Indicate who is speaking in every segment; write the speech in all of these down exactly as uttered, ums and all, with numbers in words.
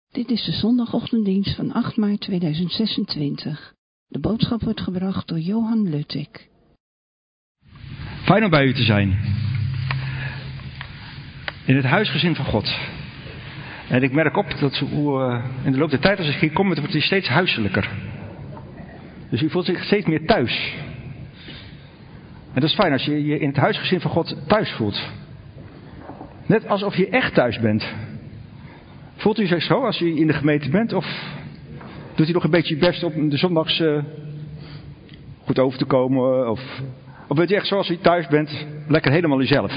Speaker 1: Dit is de zondagochtenddienst van acht maart tweeduizend zesentwintig. De boodschap wordt gebracht door Johan Luttik.
Speaker 2: Fijn om bij u te zijn. In het huisgezin van God. En ik merk op dat hoe, uh, in de loop der tijd als ik hier kom, het wordt hier steeds huiselijker. Dus u voelt zich steeds meer thuis. En dat is fijn als je je in het huisgezin van God thuis voelt. Net alsof je echt thuis bent. Voelt u zich zo als u in de gemeente bent? Of doet u nog een beetje je best om de zondags uh, goed over te komen? Of, of bent u echt zoals u thuis bent, lekker helemaal uzelf?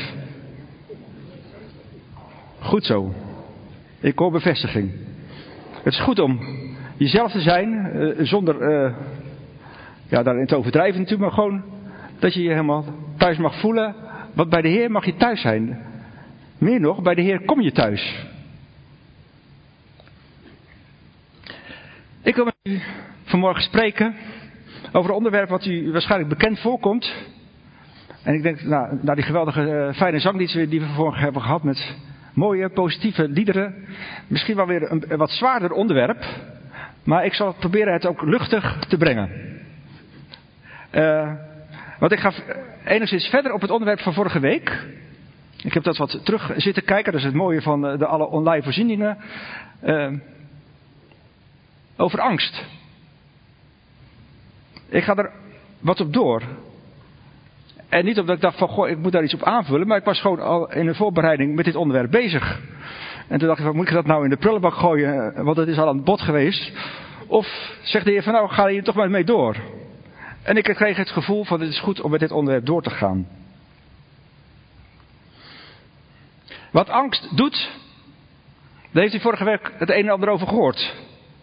Speaker 2: Goed zo. Ik hoor bevestiging. Het is goed om jezelf te zijn, uh, zonder uh, ja, daarin te overdrijven natuurlijk, maar gewoon dat je je helemaal thuis mag voelen. Want bij de Heer mag je thuis zijn. Meer nog, bij de Heer kom je thuis. Ik wil met u vanmorgen spreken over een onderwerp wat u waarschijnlijk bekend voorkomt. En ik denk, nou, naar die geweldige uh, fijne zangdienst die we vanmorgen hebben gehad met mooie, positieve liederen. Misschien wel weer een, een wat zwaarder onderwerp. Maar ik zal proberen het ook luchtig te brengen. Uh, want ik ga enigszins verder op het onderwerp van vorige week. Ik heb dat wat terug zitten kijken. Dat is het mooie van de alle online voorzieningen. Uh, over angst. Ik ga er wat op door. En niet omdat ik dacht van, goh, ik moet daar iets op aanvullen. Maar ik was gewoon al in de voorbereiding met dit onderwerp bezig. En toen dacht ik, van, moet ik dat nou in de prullenbak gooien? Want het is al aan het bod geweest. Of zegt de Heer van, nou ga je er toch maar mee door. En ik kreeg het gevoel van, het is goed om met dit onderwerp door te gaan. Wat angst doet, daar heeft u vorige week het een en ander over gehoord.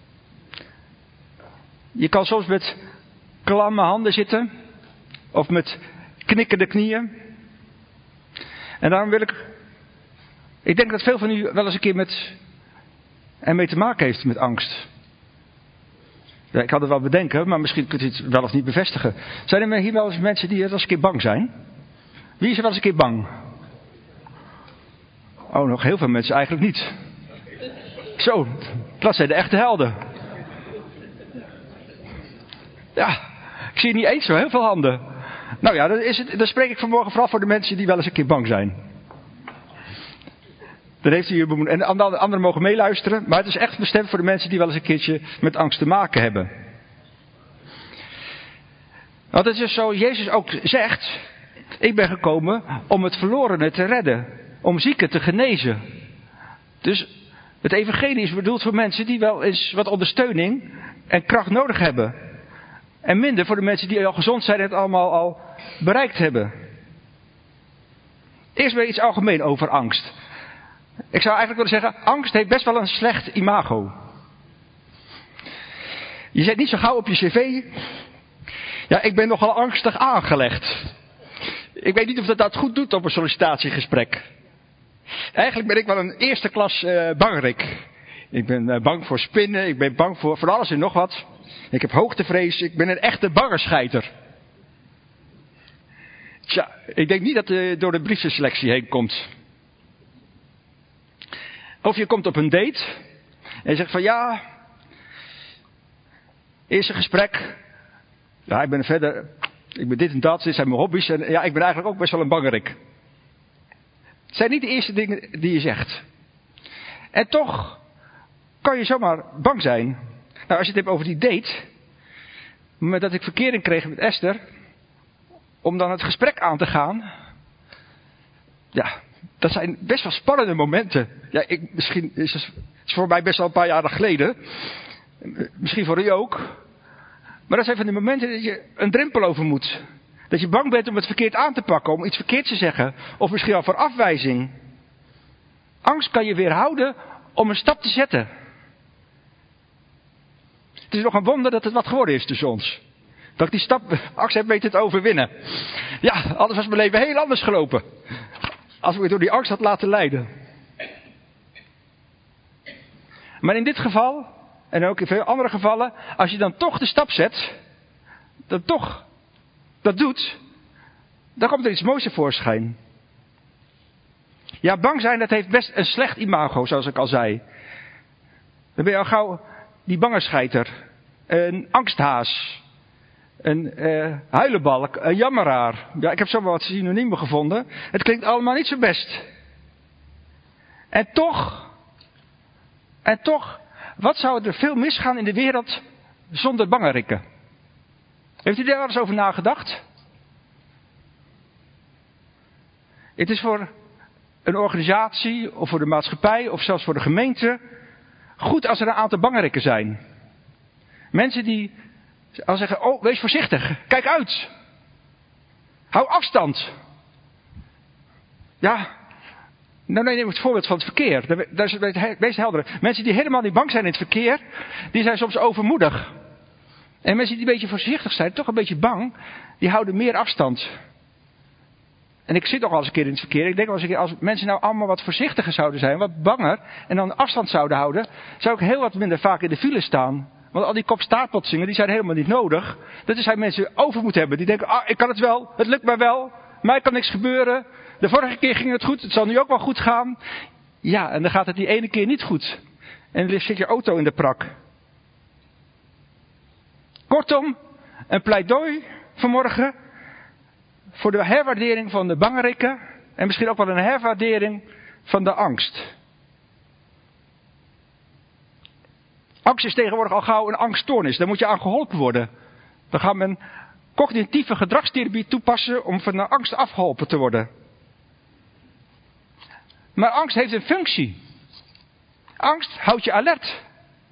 Speaker 2: Je kan soms met klamme handen zitten. Of met knikkende knieën. En daarom wil ik... Ik denk dat veel van u wel eens een keer met... en mee te maken heeft met angst. Ja, ik had het wel bedenken, maar misschien kunt u het wel of niet bevestigen. Zijn er hier wel eens mensen die wel eens een keer bang zijn? Wie is er wel eens een keer bang? Oh, nog heel veel mensen eigenlijk niet. Zo, dat zijn de echte helden. Ja, ik zie niet eens zo heel veel handen. Nou ja, dan, is het, dan spreek ik vanmorgen vooral voor de mensen die wel eens een keer bang zijn. Dan heeft u hier bemoed. En de anderen mogen meeluisteren. Maar het is echt bestemd voor de mensen die wel eens een keertje met angst te maken hebben. Want het is dus zo, Jezus ook zegt. Ik ben gekomen om het verlorene te redden. Om zieken te genezen. Dus het evangelie is bedoeld voor mensen die wel eens wat ondersteuning en kracht nodig hebben. En minder voor de mensen die al gezond zijn en het allemaal al bereikt hebben. Eerst weer iets algemeen over angst. Ik zou eigenlijk willen zeggen, angst heeft best wel een slecht imago. Je zet niet zo gauw op je cv. Ja, ik ben nogal angstig aangelegd. Ik weet niet of dat dat goed doet op een sollicitatiegesprek. Eigenlijk ben ik wel een eerste klas uh, bangerik. Ik ben uh, bang voor spinnen, ik ben bang voor, voor alles en nog wat. Ik heb hoogtevrees, ik ben een echte bangerscheiter. Tja, ik denk niet dat het door de brievenselectie heen komt. Of je komt op een date en je zegt van ja, eerste gesprek. Ja, ik ben er verder, ik ben dit en dat, dit zijn mijn hobby's. En ja, ik ben eigenlijk ook best wel een bangerik. Het zijn niet de eerste dingen die je zegt. En toch kan je zomaar bang zijn. Nou, als je het hebt over die date. Met dat ik verkering kreeg met Esther. Om dan het gesprek aan te gaan. Ja, dat zijn best wel spannende momenten. Ja, ik, misschien is het is voor mij best wel een paar jaren geleden. Misschien voor u ook. Maar dat zijn van die momenten dat je een drempel over moet. Dat je bang bent om het verkeerd aan te pakken. Om iets verkeerd te zeggen. Of misschien wel voor afwijzing. Angst kan je weerhouden om een stap te zetten. Het is nog een wonder dat het wat geworden is tussen ons. Dat ik die stap, angst heb weten te overwinnen. Ja, anders was mijn leven heel anders gelopen. Als ik me door die angst had laten leiden. Maar in dit geval, en ook in veel andere gevallen, als je dan toch de stap zet, dan toch dat doet, dan komt er iets moois tevoorschijn. Ja, bang zijn, dat heeft best een slecht imago, zoals ik al zei. Dan ben je al gauw die bangescheiter. Een angsthaas. Een uh, huilenbalk. Een jammeraar. Ja, ik heb zo wel wat synoniemen gevonden. Het klinkt allemaal niet zo best. En toch... En toch... Wat zou er veel misgaan in de wereld zonder bangerikken? Heeft u daar wel eens over nagedacht? Het is voor een organisatie of voor de maatschappij of zelfs voor de gemeente goed als er een aantal bangerikken zijn. Mensen die al zeggen, oh wees voorzichtig, kijk uit. Hou afstand. Ja, nou neem ik het voorbeeld van het verkeer. Dat is het meest heldere. Mensen die helemaal niet bang zijn in het verkeer, die zijn soms overmoedig. En mensen die een beetje voorzichtig zijn, toch een beetje bang, die houden meer afstand. En ik zit nog al eens een keer in het verkeer. Ik denk wel eens een keer, als mensen nou allemaal wat voorzichtiger zouden zijn, wat banger, en dan afstand zouden houden, zou ik heel wat minder vaak in de file staan. Want al die kopstaartbotsingen, die zijn helemaal niet nodig. Dat is waar mensen over moeten hebben. Die denken, ah, ik kan het wel, het lukt mij wel, mij kan niks gebeuren. De vorige keer ging het goed, het zal nu ook wel goed gaan. Ja, en dan gaat het die ene keer niet goed. En dan zit je auto in de prak. Kortom, een pleidooi vanmorgen voor de herwaardering van de bangerikken en misschien ook wel een herwaardering van de angst. Angst is tegenwoordig al gauw een angststoornis, daar moet je aan geholpen worden. Dan gaat men cognitieve gedragstherapie toepassen om van de angst afgeholpen te worden. Maar angst heeft een functie. Angst houdt je alert.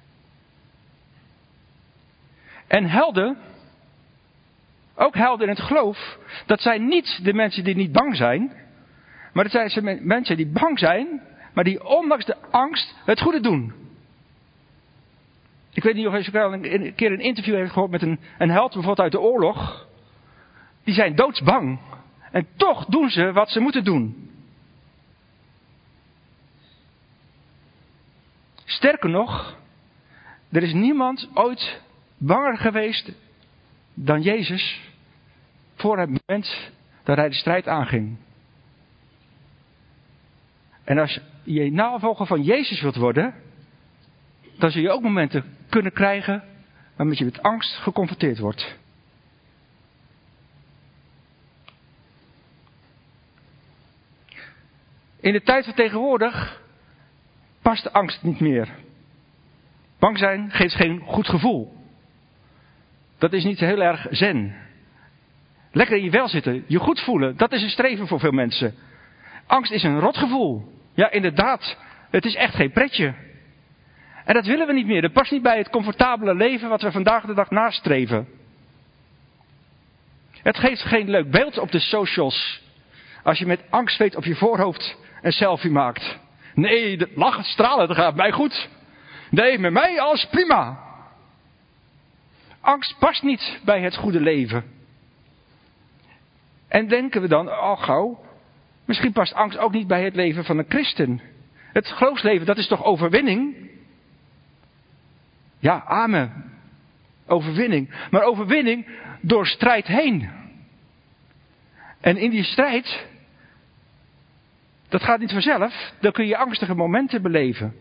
Speaker 2: En helden, ook helden in het geloof, dat zijn niet de mensen die niet bang zijn, maar dat zijn mensen die bang zijn, maar die ondanks de angst het goede doen. Ik weet niet of je al een keer een interview heeft gehoord met een, een held, bijvoorbeeld uit de oorlog. Die zijn doodsbang. En toch doen ze wat ze moeten doen. Sterker nog, er is niemand ooit banger geweest dan Jezus voor het moment dat hij de strijd aanging. En als je navolger van Jezus wilt worden, dan zul je ook momenten kunnen krijgen waarmee je met angst geconfronteerd wordt. In de tijd van tegenwoordig past de angst niet meer. Bang zijn geeft geen goed gevoel. Dat is niet heel erg zen. Lekker in je vel zitten, je goed voelen, dat is een streven voor veel mensen. Angst is een rotgevoel. Ja, inderdaad, het is echt geen pretje. En dat willen we niet meer. Dat past niet bij het comfortabele leven wat we vandaag de dag nastreven. Het geeft geen leuk beeld op de socials. Als je met angstzweet op je voorhoofd een selfie maakt. Nee, de lachen, stralen, dat gaat mij goed. Nee, met mij alles prima. Angst past niet bij het goede leven. En denken we dan al gauw, misschien past angst ook niet bij het leven van een christen. Het geloofsleven, dat is toch overwinning? Ja, amen. Overwinning. Maar overwinning door strijd heen. En in die strijd, dat gaat niet vanzelf, dan kun je angstige momenten beleven.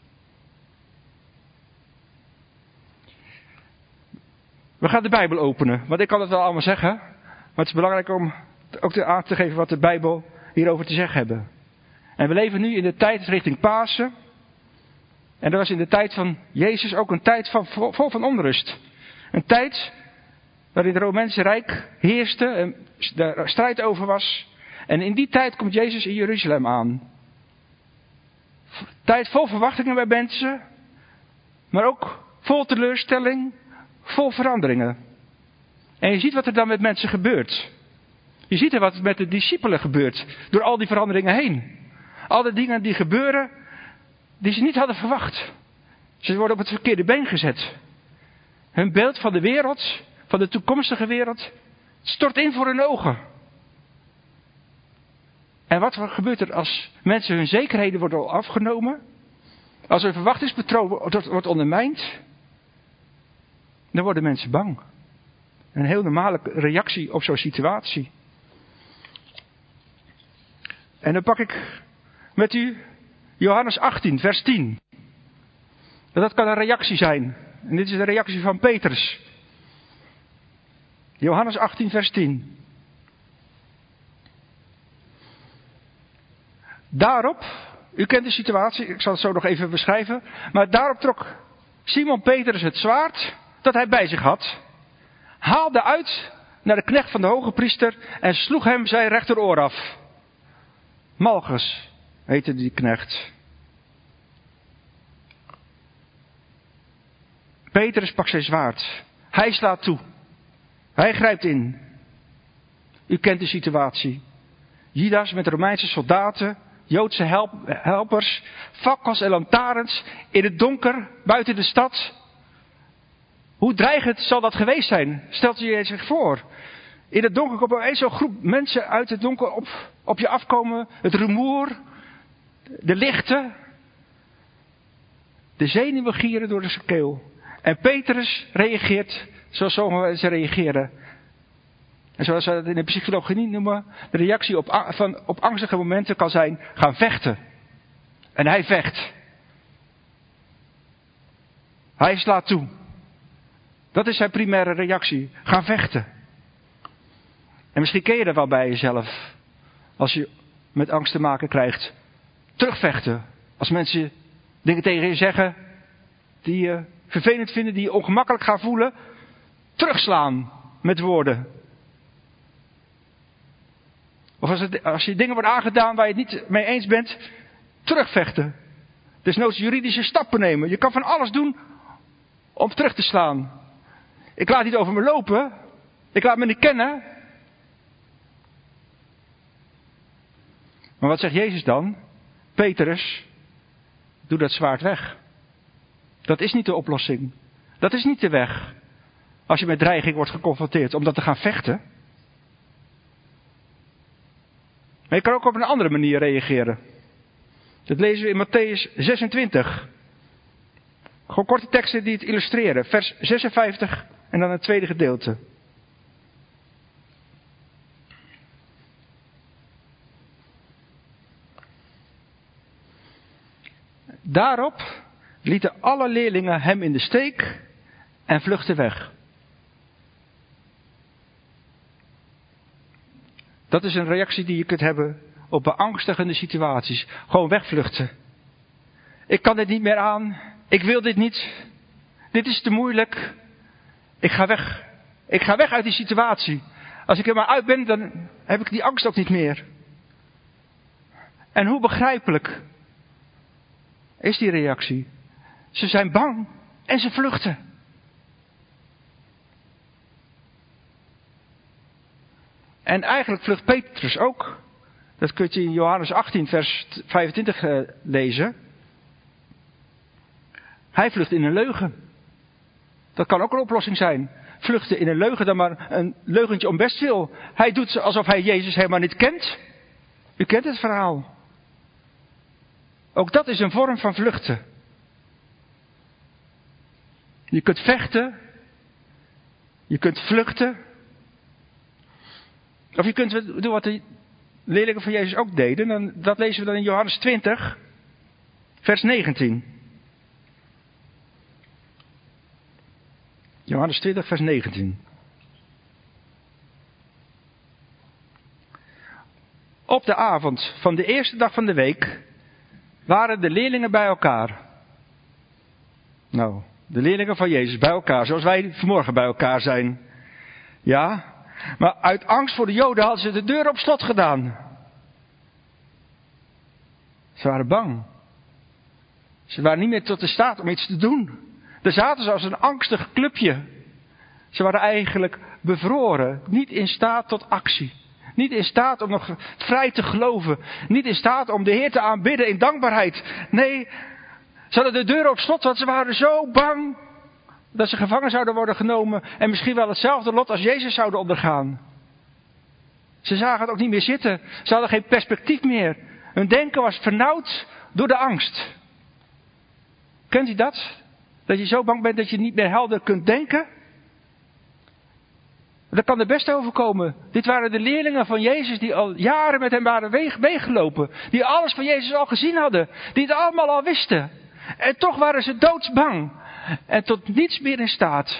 Speaker 2: We gaan de Bijbel openen, want ik kan het wel allemaal zeggen, maar het is belangrijk om ook aan te geven wat de Bijbel hierover te zeggen hebben. En we leven nu in de tijd richting Pasen. En dat was in de tijd van Jezus ook een tijd van, vol van onrust. Een tijd waarin het Romeinse Rijk heerste en er strijd over was. En in die tijd komt Jezus in Jeruzalem aan. Tijd vol verwachtingen bij mensen, maar ook vol teleurstelling, vol veranderingen. En je ziet wat er dan met mensen gebeurt. Je ziet er wat met de discipelen gebeurt, door al die veranderingen heen. Al die dingen die gebeuren, die ze niet hadden verwacht. Ze worden op het verkeerde been gezet. Hun beeld van de wereld, van de toekomstige wereld, stort in voor hun ogen. En wat gebeurt er als mensen hun zekerheden worden afgenomen? Als hun verwachtingspatroon wordt ondermijnd? Dan worden mensen bang. Een heel normale reactie op zo'n situatie. En dan pak ik met u Johannes achttien, vers tien. Dat kan een reactie zijn. En dit is de reactie van Petrus. Johannes achttien vers tien. Daarop, u kent de situatie, ik zal het zo nog even beschrijven. Maar daarop trok Simon Petrus het zwaard dat hij bij zich had. Haalde uit naar de knecht van de hoge priester en sloeg hem zijn rechteroor af. Malchus heette die knecht. Petrus pakt zijn zwaard. Hij slaat toe. Hij grijpt in. U kent de situatie. Judas met Romeinse soldaten, Joodse help, helpers, fakkels en lantaarns in het donker buiten de stad. Hoe dreigend zal dat geweest zijn? Stelt u je zich voor. In het donker komt opeens zo'n groep mensen uit het donker op, op je afkomen. Het rumoer, de lichten, de zenuwen gieren door de keel. En Petrus reageert zoals sommigen mensen reageren. En zoals we het in de psychologie noemen, de reactie op, van, op angstige momenten kan zijn gaan vechten. En hij vecht. Hij slaat toe. Dat is zijn primaire reactie. Gaan vechten. En misschien ken je dat wel bij jezelf. Als je met angst te maken krijgt. Terugvechten. Als mensen dingen tegen je zeggen die je vervelend vinden, die je ongemakkelijk gaan voelen. Terugslaan met woorden. Of als, het, als je dingen wordt aangedaan waar je het niet mee eens bent, terugvechten. Desnoods juridische stappen nemen. Je kan van alles doen om terug te slaan. Ik laat niet over me lopen. Ik laat me niet kennen. Maar wat zegt Jezus dan? Petrus, doe dat zwaard weg. Dat is niet de oplossing. Dat is niet de weg. Als je met dreiging wordt geconfronteerd om dat te gaan vechten. Maar je kan ook op een andere manier reageren. Dat lezen we in Mattheüs zesentwintig. Gewoon korte teksten die het illustreren. Vers zesenvijftig en dan het tweede gedeelte. Daarop lieten alle leerlingen hem in de steek en vluchtten weg. Dat is een reactie die je kunt hebben op beangstigende situaties. Gewoon wegvluchten. Ik kan dit niet meer aan. Ik wil dit niet. Dit is te moeilijk. Ik ga weg. Ik ga weg uit die situatie. Als ik er maar uit ben, dan heb ik die angst ook niet meer. En hoe begrijpelijk is die reactie? Ze zijn bang en ze vluchten. En eigenlijk vlucht Petrus ook. Dat kun je in Johannes achttien vers vijfentwintig uh, lezen. Hij vlucht in een leugen. Dat kan ook een oplossing zijn. Vluchten in een leugen, dan maar een leugentje om bestwil. Hij doet alsof hij Jezus helemaal niet kent. U kent het verhaal. Ook dat is een vorm van vluchten. Je kunt vechten. Je kunt vluchten. Of je kunt doen wat de leerlingen van Jezus ook deden. Dan, dat lezen we dan in Johannes twintig, vers negentien. Johannes twintig, vers negentien. Op de avond van de eerste dag van de week waren de leerlingen bij elkaar. Nou, de leerlingen van Jezus bij elkaar, zoals wij vanmorgen bij elkaar zijn. Ja, maar uit angst voor de Joden hadden ze de deur op slot gedaan. Ze waren bang. Ze waren niet meer tot de staat om iets te doen. Daar zaten ze als een angstig clubje. Ze waren eigenlijk bevroren. Niet in staat tot actie. Niet in staat om nog vrij te geloven. Niet in staat om de Heer te aanbidden in dankbaarheid. Nee, ze hadden de deur op slot, want ze waren zo bang dat ze gevangen zouden worden genomen en misschien wel hetzelfde lot als Jezus zouden ondergaan. Ze zagen het ook niet meer zitten. Ze hadden geen perspectief meer. Hun denken was vernauwd door de angst. Kent u dat? Dat je zo bang bent dat je niet meer helder kunt denken? Dat kan er best overkomen. Dit waren de leerlingen van Jezus die al jaren met hem waren meegelopen. Die alles van Jezus al gezien hadden. Die het allemaal al wisten. En toch waren ze doodsbang. En tot niets meer in staat.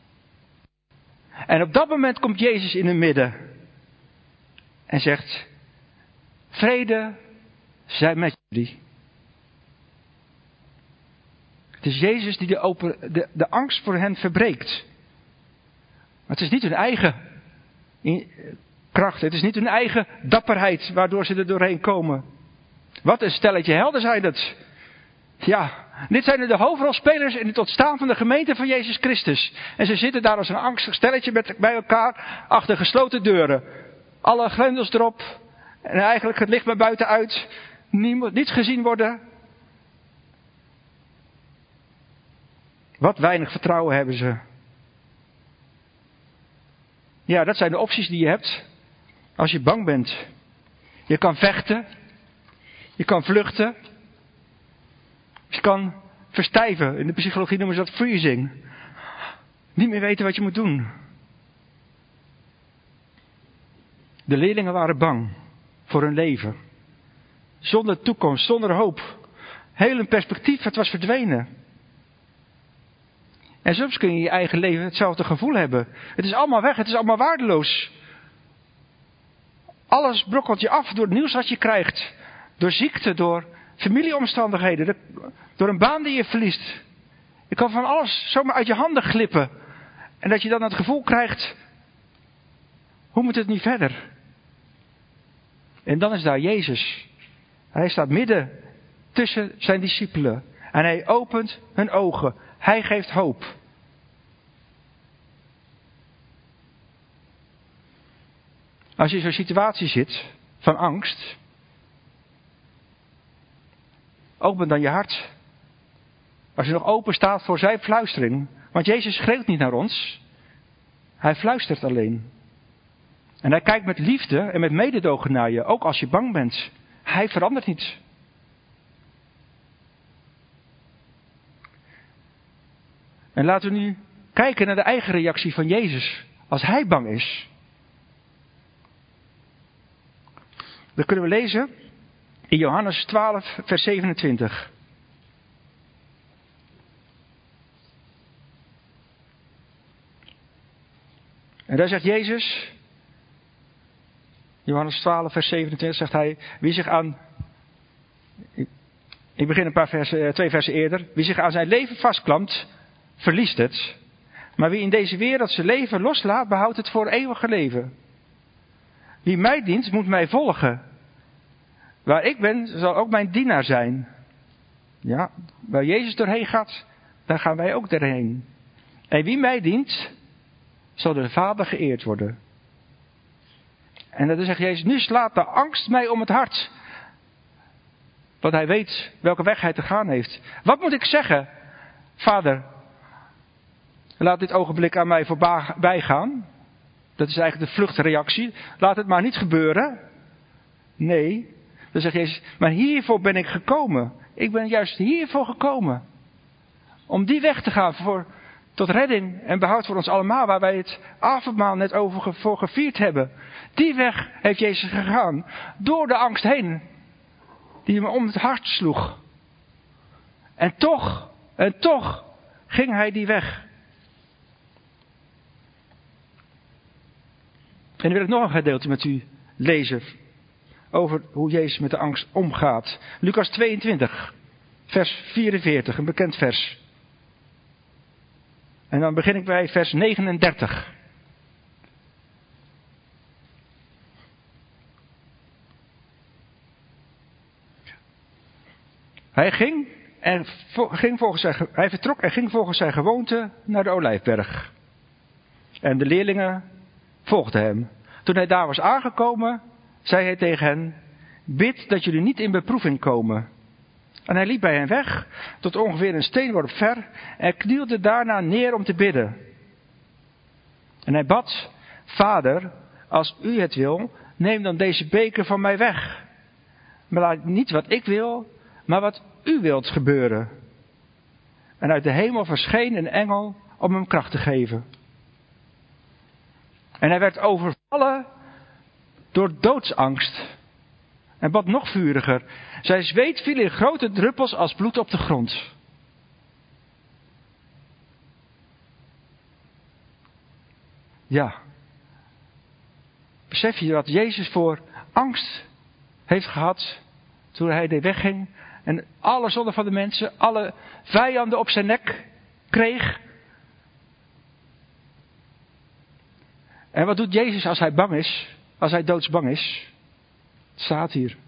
Speaker 2: En op dat moment komt Jezus in het midden. En zegt, vrede zij met jullie. Het is Jezus die de, open, de, de angst voor hen verbreekt. Maar het is niet hun eigen in, kracht. Het is niet hun eigen dapperheid waardoor ze er doorheen komen. Wat een stelletje helden zijn het. Ja, dit zijn de hoofdrolspelers in het ontstaan van de gemeente van Jezus Christus. En ze zitten daar als een angstig stelletje met, bij elkaar achter gesloten deuren. Alle grendels erop. En eigenlijk het licht maar buiten uit. Niemand, niets gezien worden. Wat weinig vertrouwen hebben ze. Ja, dat zijn de opties die je hebt als je bang bent. Je kan vechten. Je kan vluchten. Je kan verstijven. In de psychologie noemen ze dat freezing. Niet meer weten wat je moet doen. De leerlingen waren bang voor hun leven. Zonder toekomst, zonder hoop. Heel hun perspectief, het was verdwenen. En soms kun je in je eigen leven hetzelfde gevoel hebben. Het is allemaal weg, het is allemaal waardeloos. Alles brokkelt je af door het nieuws wat je krijgt. Door ziekte, door familieomstandigheden, door een baan die je verliest. Je kan van alles zomaar uit je handen glippen. En dat je dan het gevoel krijgt, hoe moet het nu verder? En dan is daar Jezus. Hij staat midden tussen zijn discipelen. En hij opent hun ogen. Hij geeft hoop. Als je in zo'n situatie zit van angst, open dan je hart. Als je nog open staat voor zijn fluistering. Want Jezus schreeuwt niet naar ons. Hij fluistert alleen. En hij kijkt met liefde en met mededogen naar je. Ook als je bang bent. Hij verandert niet. En laten we nu kijken naar de eigen reactie van Jezus. Als hij bang is. Dan kunnen we lezen in Johannes twaalf vers zevenentwintig. En daar zegt Jezus, Johannes twaalf vers zevenentwintig, zegt hij, wie zich aan, ik, ik begin een paar versen, twee versen eerder, wie zich aan zijn leven vastklampt, verliest het. Maar wie in deze wereld zijn leven loslaat, behoudt het voor eeuwige leven. Wie mij dient, moet mij volgen. Waar ik ben, zal ook mijn dienaar zijn. Ja, waar Jezus doorheen gaat, daar gaan wij ook doorheen. En wie mij dient, zal door de Vader geëerd worden. En dan zegt Jezus, nu slaat de angst mij om het hart. Want hij weet welke weg hij te gaan heeft. Wat moet ik zeggen? Vader, laat dit ogenblik aan mij voorbij gaan. Dat is eigenlijk de vluchtreactie. Laat het maar niet gebeuren. Nee, dan zegt Jezus, maar hiervoor ben ik gekomen. Ik ben juist hiervoor gekomen. Om die weg te gaan voor, tot redding en behoud voor ons allemaal. Waar wij het avondmaal net over voor gevierd hebben. Die weg heeft Jezus gegaan. Door de angst heen. Die hem om het hart sloeg. En toch, en toch ging hij die weg. En dan wil ik nog een gedeelte met u lezen. Over hoe Jezus met de angst omgaat. Lucas tweeëntwintig, vers vierenveertig, een bekend vers. En dan begin ik bij vers negenendertig. Hij ging en ging volgens zijn, hij vertrok en ging volgens zijn gewoonte naar de Olijfberg. En de leerlingen volgden hem. Toen hij daar was aangekomen, zei hij tegen hen, bid dat jullie niet in beproeving komen. En hij liep bij hen weg, tot ongeveer een steenworp ver, en knielde daarna neer om te bidden. En hij bad, Vader, als u het wil, neem dan deze beker van mij weg. Maar laat niet wat ik wil, maar wat u wilt gebeuren. En uit de hemel verscheen een engel om hem kracht te geven. En hij werd overvallen door doodsangst. En bad nog vuriger. Zijn zweet viel in grote druppels als bloed op de grond. Ja. Besef je wat Jezus voor angst heeft gehad toen hij er wegging en alle zonde van de mensen, alle vijanden op zijn nek kreeg? En wat doet Jezus als hij bang is? Als hij doodsbang is? Het staat hier.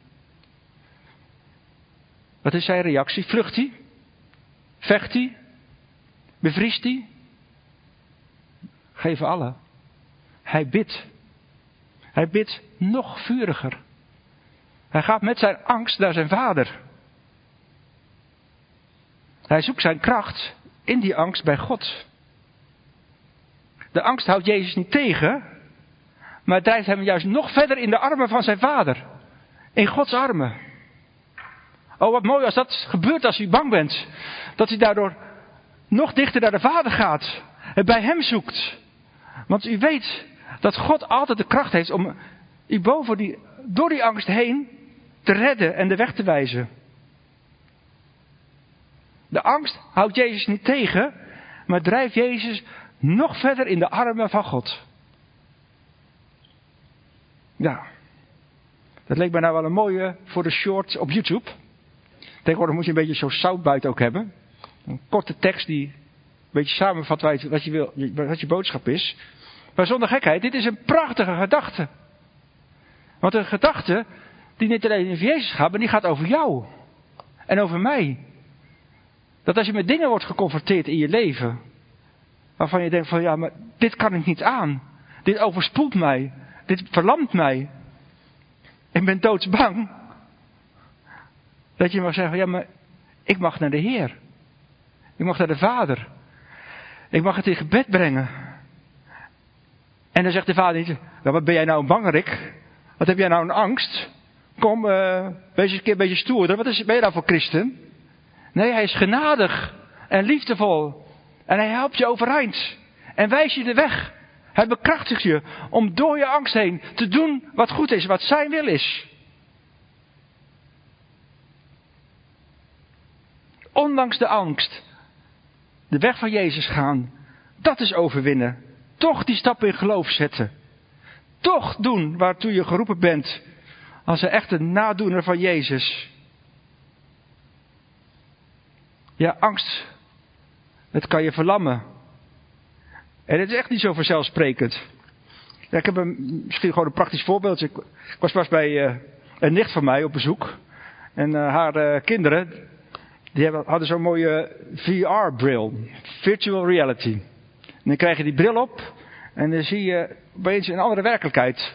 Speaker 2: Wat is zijn reactie? Vlucht hij? Vecht hij? Bevriest hij? Geef alle. Hij bidt. Hij bidt nog vuriger. Hij gaat met zijn angst naar zijn Vader. Hij zoekt zijn kracht in die angst bij God. De angst houdt Jezus niet tegen, maar drijft hem juist nog verder in de armen van zijn Vader. In Gods armen. Oh, wat mooi als dat gebeurt als u bang bent. Dat u daardoor nog dichter naar de Vader gaat. En bij hem zoekt. Want u weet dat God altijd de kracht heeft om u boven die, door die angst heen te redden en de weg te wijzen. De angst houdt Jezus niet tegen, maar drijft Jezus nog verder in de armen van God. Ja, dat leek mij nou wel een mooie voor de short op YouTube. Tegenwoordig moet je een beetje zo'n soundbite ook hebben. Een korte tekst die een beetje samenvat wat je, wil, wat je boodschap is. Maar zonder gekheid, dit is een prachtige gedachte. Want een gedachte die niet alleen over Jezus gaat, maar die gaat over jou. En over mij. Dat als je met dingen wordt geconfronteerd in je leven, waarvan je denkt van ja, maar dit kan ik niet aan. Dit overspoelt mij. Dit verlamt mij. Ik ben doodsbang. Dat je mag zeggen, ja maar ik mag naar de Heer. Ik mag naar de Vader. Ik mag het in gebed brengen. En dan zegt de Vader niet, nou, wat ben jij nou een bangerik? Wat heb jij nou een angst? Kom, uh, wees eens een keer een beetje stoerder. Wat is, ben je nou voor christen? Nee, hij is genadig en liefdevol. En hij helpt je overeind. En wijst je de weg. Hij bekrachtigt je om door je angst heen te doen wat goed is, wat zijn wil is. Ondanks de angst, de weg van Jezus gaan, dat is overwinnen. Toch die stap in geloof zetten. Toch doen waartoe je geroepen bent als een echte nadoener van Jezus. Ja, angst, het kan je verlammen. En het is echt niet zo vanzelfsprekend. Ja, ik heb een, misschien gewoon een praktisch voorbeeld. Ik, ik was pas bij uh, een nicht van mij op bezoek. En uh, haar uh, kinderen, die hebben, hadden zo'n mooie V R-bril. Virtual reality. En dan krijg je die bril op. En dan zie je opeens een andere werkelijkheid.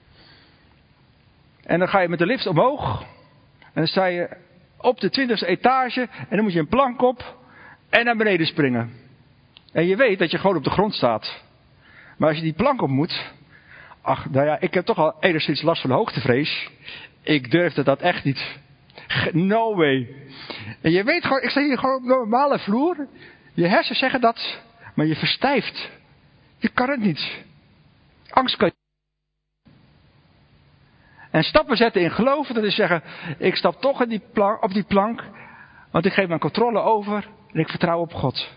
Speaker 2: En dan ga je met de lift omhoog. En dan sta je op de twintigste etage. En dan moet je een plank op. En naar beneden springen. En je weet dat je gewoon op de grond staat. Maar als je die plank op moet. Ach, nou ja, ik heb toch al enigszins last van hoogtevrees. Ik durfde dat echt niet. No way. En je weet gewoon, ik sta hier gewoon op een normale vloer. Je hersenen zeggen dat. Maar je verstijft. Je kan het niet. Angst kan je. En stappen zetten in geloven, dat is zeggen, ik stap toch in die plank, op die plank. Want ik geef mijn controle over en ik vertrouw op God.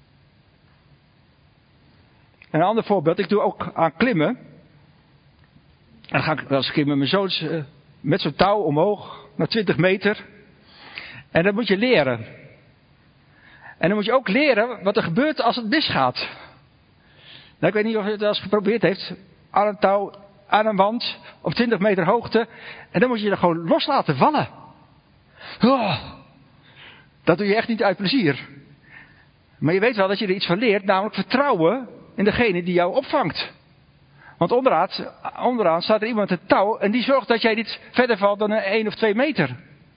Speaker 2: En een ander voorbeeld, ik doe ook aan klimmen. En dan ga ik wel eens een keer met mijn zoons uh, met zo'n touw omhoog naar twintig meter. En dat moet je leren. En dan moet je ook leren wat er gebeurt als het misgaat. Nou, ik weet niet of je het wel eens geprobeerd heeft. Aan een touw, aan een wand, op twintig meter hoogte. En dan moet je er gewoon los laten vallen. Oh, dat doe je echt niet uit plezier. Maar je weet wel dat je er iets van leert, namelijk vertrouwen in degene die jou opvangt. Want onderaan, onderaan staat er iemand met een touw en die zorgt dat jij niet verder valt dan een één of twee meter.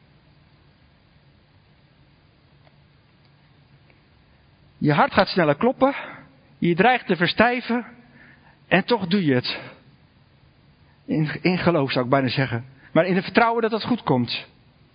Speaker 2: Je hart gaat sneller kloppen, je dreigt te verstijven en toch doe je het. In, in geloof zou ik bijna zeggen. Maar in het vertrouwen dat het goed komt.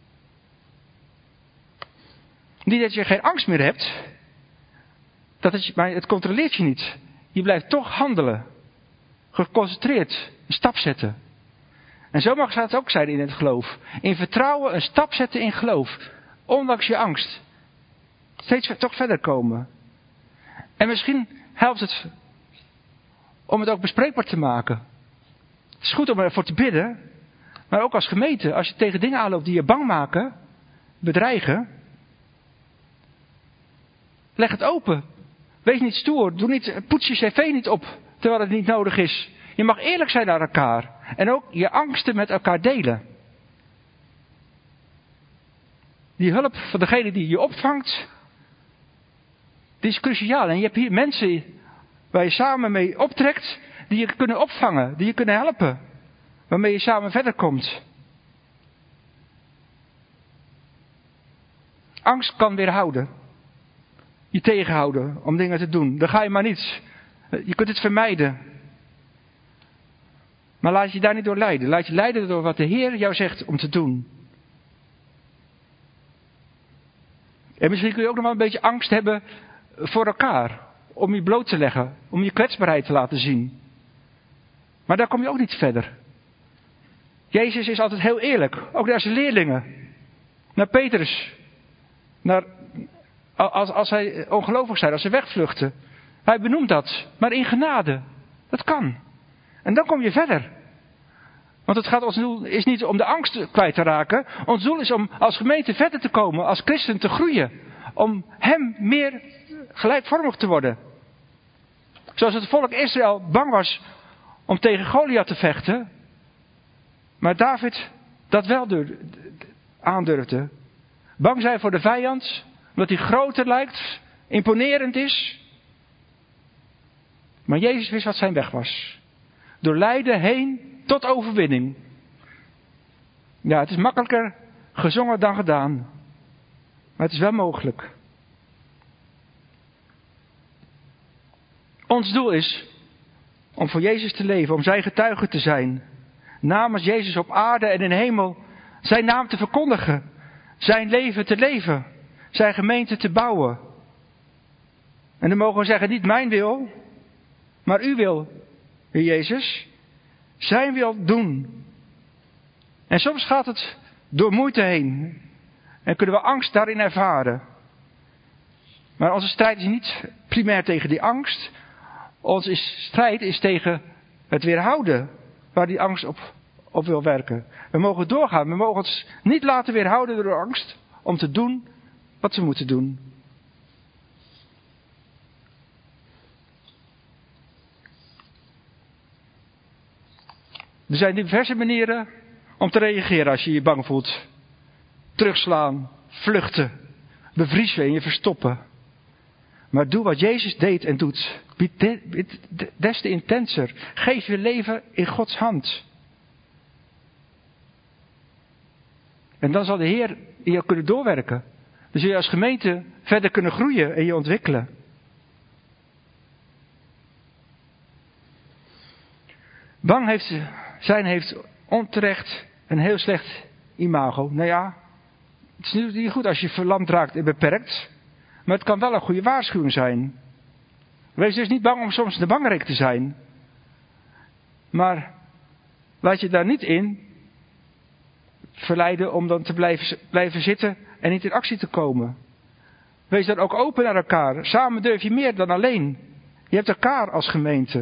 Speaker 2: Niet dat je geen angst meer hebt, dat het, maar het controleert je niet. Je blijft toch handelen. Geconcentreerd. Een stap zetten. En zo mag het ook zijn in het geloof. In vertrouwen een stap zetten in geloof. Ondanks je angst. Steeds toch verder komen. En misschien helpt het om het ook bespreekbaar te maken. Het is goed om ervoor te bidden. Maar ook als gemeente, als je tegen dingen aanloopt die je bang maken, bedreigen. Leg het open. Wees niet stoer. Doe niet, poets je cv niet op terwijl het niet nodig is. Je mag eerlijk zijn naar elkaar. En ook je angsten met elkaar delen. Die hulp van degene die je opvangt, die is cruciaal. En je hebt hier mensen waar je samen mee optrekt, die je kunnen opvangen, die je kunnen helpen. Waarmee je samen verder komt. Angst kan weerhouden. Je tegenhouden om dingen te doen. Dan ga je maar niet. Je kunt het vermijden. Maar laat je daar niet door leiden. Laat je leiden door wat de Heer jou zegt om te doen. En misschien kun je ook nog wel een beetje angst hebben voor elkaar. Om je bloot te leggen. Om je kwetsbaarheid te laten zien. Maar daar kom je ook niet verder. Jezus is altijd heel eerlijk. Ook naar zijn leerlingen. Naar Petrus. Naar, als, als hij ongelovig zijn. Als ze wegvluchten. Hij benoemt dat. Maar in genade. Dat kan. En dan kom je verder. Want het gaat ons doel is niet om de angst kwijt te raken. Ons doel is om als gemeente verder te komen. Als christen te groeien. Om hem meer gelijkvormig te worden. Zoals het volk Israël bang was om tegen Goliath te vechten. Maar David dat wel aandurfde. Bang zijn voor de vijand. Omdat hij groter lijkt. Imponerend is. Maar Jezus wist wat zijn weg was. Door lijden heen tot overwinning. Ja, het is makkelijker gezongen dan gedaan. Maar het is wel mogelijk. Ons doel is om voor Jezus te leven. Om zijn getuige te zijn. Namens Jezus op aarde en in hemel. Zijn naam te verkondigen. Zijn leven te leven. Zijn gemeente te bouwen. En dan mogen we zeggen, niet mijn wil. Maar uw wil, Heer Jezus. Zijn wil doen. En soms gaat het door moeite heen. En kunnen we angst daarin ervaren. Maar onze strijd is niet primair tegen die angst. Onze strijd is tegen het weerhouden. Waar die angst op, op wil werken. We mogen doorgaan. We mogen ons niet laten weerhouden door angst. Om te doen wat we moeten doen. Er zijn diverse manieren om te reageren als je je bang voelt. Terugslaan, vluchten, bevriezen en je verstoppen. Maar doe wat Jezus deed en doet. Bied des te intenser. Geef je leven in Gods hand. En dan zal de Heer in jou kunnen doorwerken. Dan zul je als gemeente verder kunnen groeien en je ontwikkelen. Bang heeft, zijn heeft onterecht een heel slecht imago. Nou ja, het is niet goed als je verlamd raakt en beperkt. Maar het kan wel een goede waarschuwing zijn. Wees dus niet bang om soms de bangerik te zijn. Maar laat je daar niet in verleiden om dan te blijven, blijven zitten en niet in actie te komen. Wees dan ook open naar elkaar. Samen durf je meer dan alleen. Je hebt elkaar als gemeente.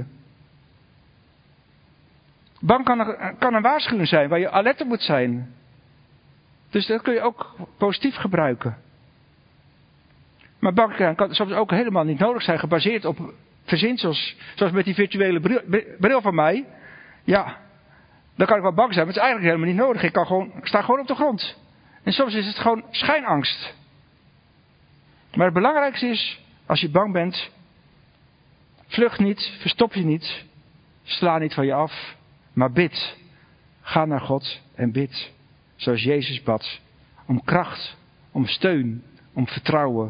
Speaker 2: Bang kan een, kan een waarschuwing zijn waar je alert op moet zijn. Dus dat kun je ook positief gebruiken. Maar bang kan soms ook helemaal niet nodig zijn, gebaseerd op verzinsels. Zoals met die virtuele bril, bril van mij. Ja, dan kan ik wel bang zijn, maar het is eigenlijk helemaal niet nodig. Ik, kan gewoon, ik sta gewoon op de grond. En soms is het gewoon schijnangst. Maar het belangrijkste is, als je bang bent, vlucht niet, verstop je niet, sla niet van je af, maar bid. Ga naar God en bid, zoals Jezus bad. Om kracht, om steun, om vertrouwen.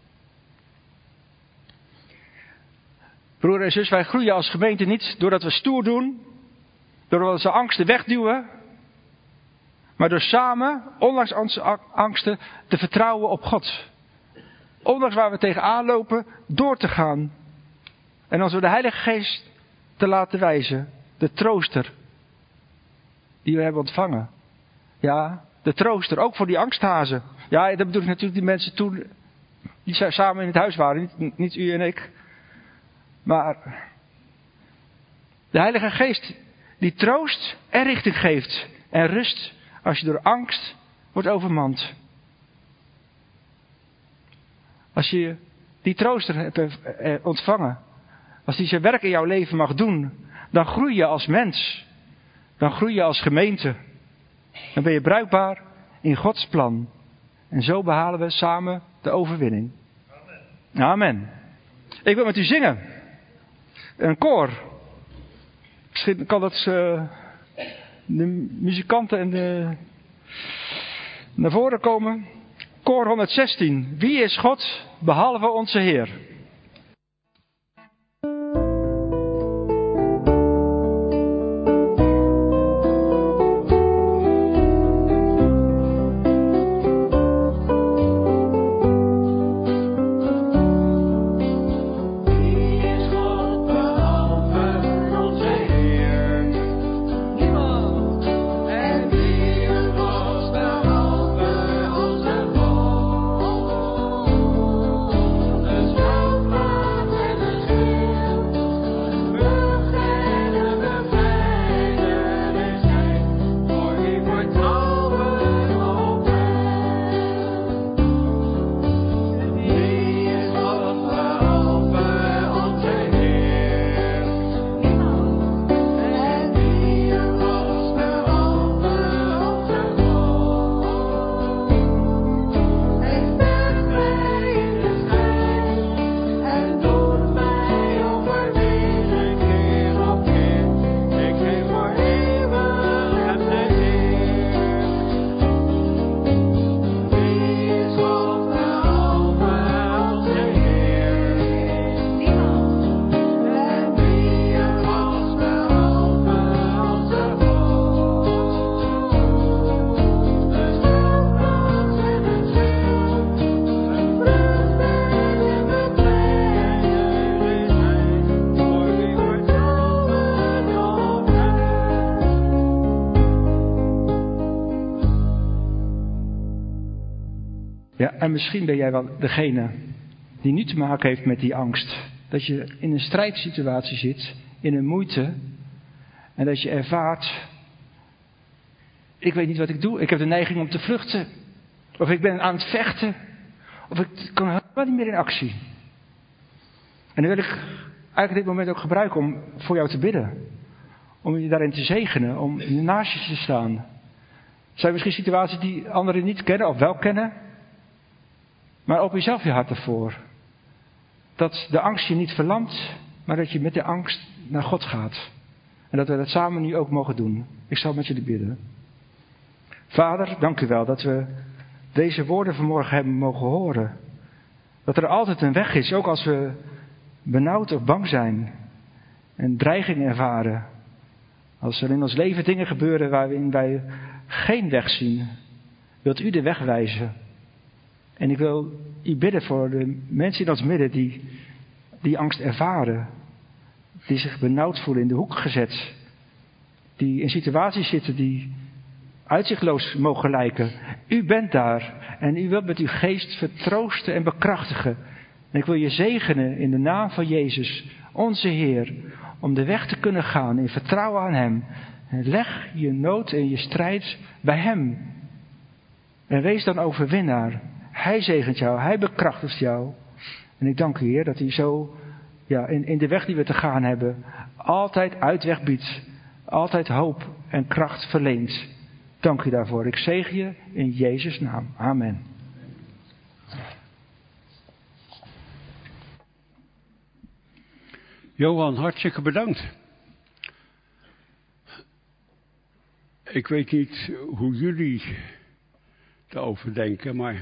Speaker 2: Broer en zus, wij groeien als gemeente niet doordat we stoer doen, doordat we onze angsten wegduwen, maar door samen, ondanks onze angsten, te vertrouwen op God. Ondanks waar we tegenaan lopen, door te gaan. En als we de Heilige Geest te laten wijzen, de trooster, die we hebben ontvangen. Ja, de trooster, ook voor die angsthazen. Ja, dat bedoel ik natuurlijk die mensen toen, die samen in het huis waren, niet, niet u en ik. Maar De Heilige Geest die troost en richting geeft. En rust als je door angst wordt overmand. Als je die trooster hebt ontvangen. Als die zijn werk in jouw leven mag doen. Dan groei je als mens. Dan groei je als gemeente. Dan ben je bruikbaar in Gods plan. En zo behalen we samen de overwinning. Amen. Amen. Ik wil met u zingen. Een koor. Misschien kan dat uh, de muzikanten en de, naar voren komen. Koor honderdzestien. Wie is God behalve onze Heer? Ja, en misschien ben jij wel degene die nu te maken heeft met die angst. Dat je in een strijdsituatie zit, in een moeite. En dat je ervaart, ik weet niet wat ik doe. Ik heb de neiging om te vluchten. Of ik ben aan het vechten. Of ik kan helemaal niet meer in actie. En dan wil ik eigenlijk dit moment ook gebruiken om voor jou te bidden. Om je daarin te zegenen, om naast je te staan. Er zijn misschien situaties die anderen niet kennen of wel kennen. Maar open jezelf je hart ervoor. Dat de angst je niet verlamt, maar dat je met de angst naar God gaat. En dat we dat samen nu ook mogen doen. Ik zal met jullie bidden. Vader, dank u wel dat we deze woorden vanmorgen hebben mogen horen. Dat er altijd een weg is, ook als we benauwd of bang zijn. En dreiging ervaren. Als er in ons leven dingen gebeuren waarin wij geen weg zien. Wilt u de weg wijzen. En ik wil u bidden voor de mensen in ons midden die die angst ervaren. Die zich benauwd voelen, in de hoek gezet. Die in situaties zitten die uitzichtloos mogen lijken. U bent daar en u wilt met uw geest vertroosten en bekrachtigen. En ik wil je zegenen in de naam van Jezus, onze Heer, om de weg te kunnen gaan in vertrouwen aan Hem. En leg je nood en je strijd bij Hem. En wees dan overwinnaar. Hij zegent jou, Hij bekrachtigt jou. En ik dank u, Heer, dat u zo ja, in, in de weg die we te gaan hebben, altijd uitweg biedt. Altijd hoop en kracht verleent. Dank u daarvoor. Ik zegen je in Jezus' naam. Amen.
Speaker 3: Johan, hartstikke bedankt. Ik weet niet hoe jullie erover denken, maar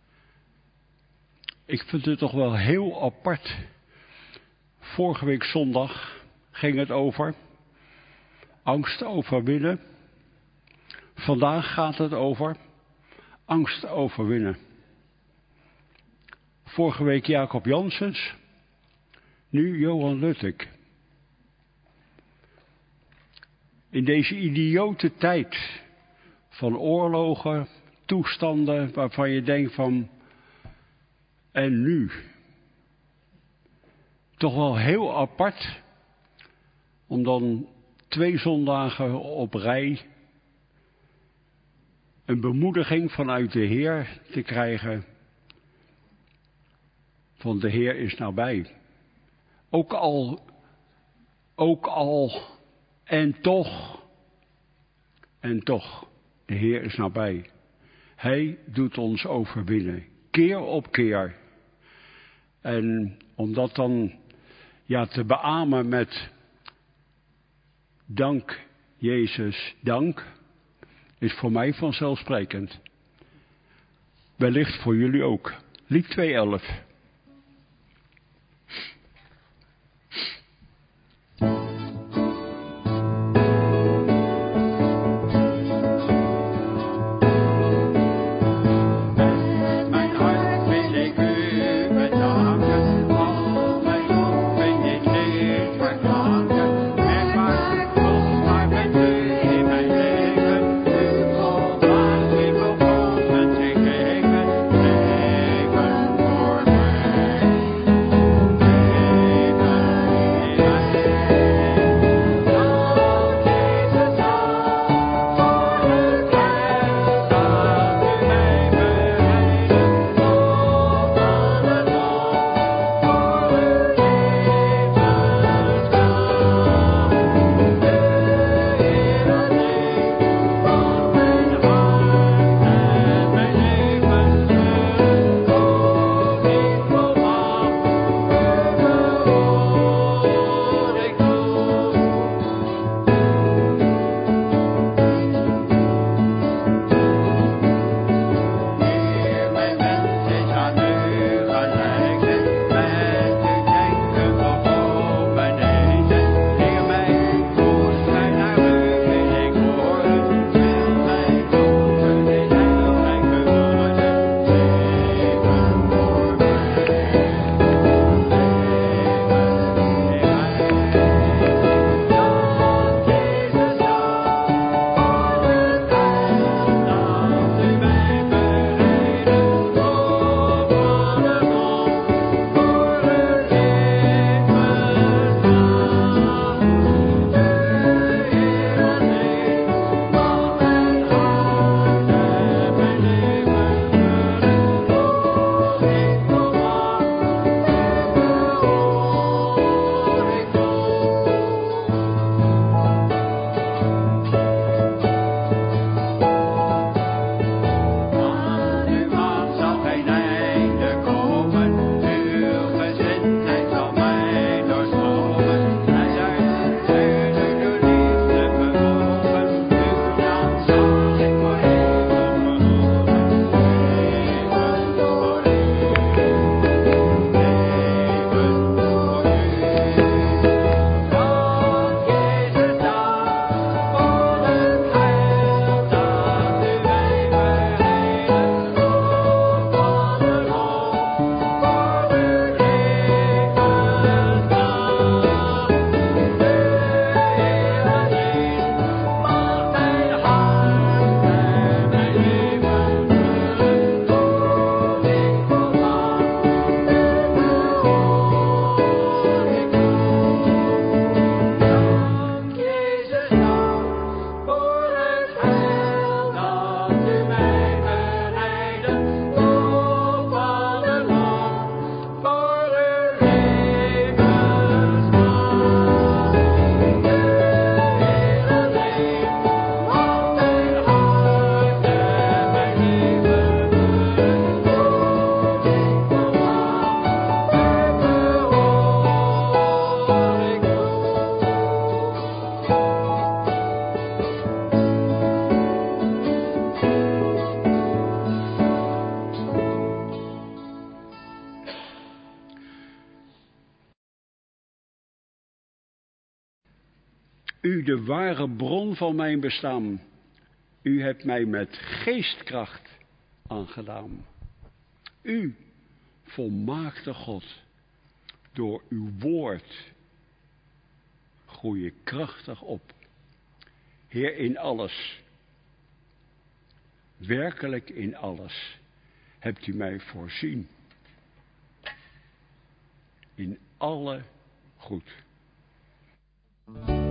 Speaker 3: ik vind het toch wel heel apart. Vorige week zondag ging het over angst overwinnen. Vandaag gaat het over angst overwinnen. Vorige week Jacob Janssens, nu Johan Luttek. In deze idiote tijd van oorlogen, toestanden waarvan je denkt van, en nu? Toch wel heel apart om dan twee zondagen op rij een bemoediging vanuit de Heer te krijgen. Van de Heer is nabij. Ook al, ook al, en toch, en toch, de Heer is nabij. Hij doet ons overwinnen, keer op keer. En om dat dan ja, te beamen met dank, Jezus, dank, is voor mij vanzelfsprekend. Wellicht voor jullie ook. Lied tweehonderdelf. U de ware bron van mijn bestaan. U hebt mij met geestkracht aangedaan. U, volmaakte God, door uw woord groei ik krachtig op. Heer, in alles, werkelijk in alles, hebt u mij voorzien. In alle goed.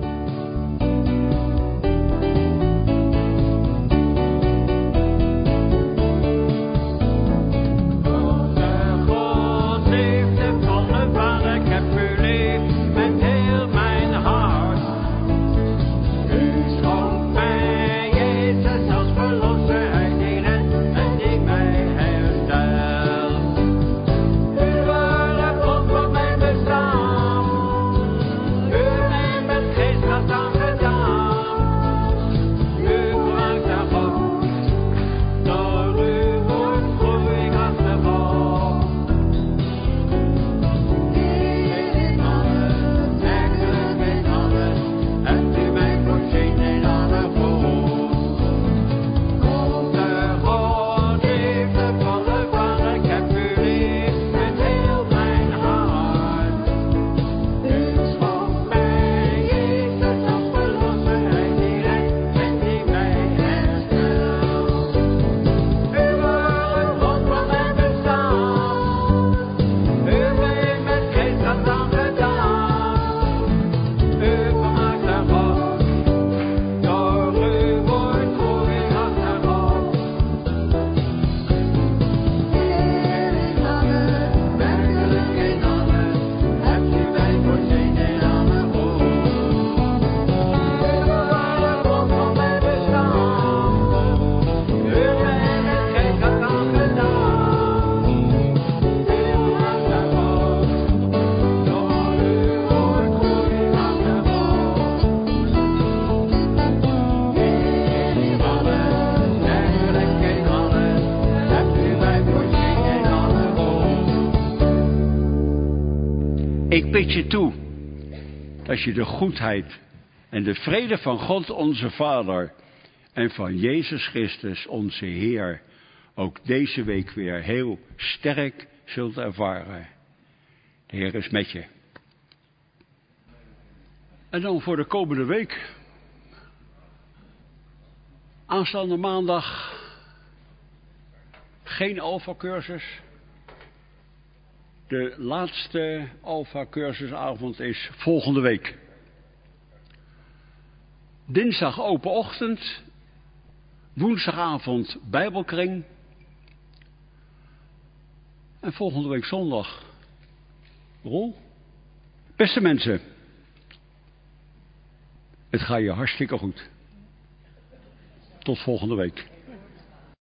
Speaker 3: Ik bid je toe dat je de goedheid en de vrede van God onze Vader en van Jezus Christus onze Heer ook deze week weer heel sterk zult ervaren. De Heer is met je. En dan voor de komende week. Aanstaande maandag geen Alpha-cursus. De laatste Alpha-cursusavond is volgende week. Dinsdag open ochtend. Woensdagavond Bijbelkring. En volgende week zondag. Rol. Beste mensen. Het gaat je hartstikke goed. Tot volgende week.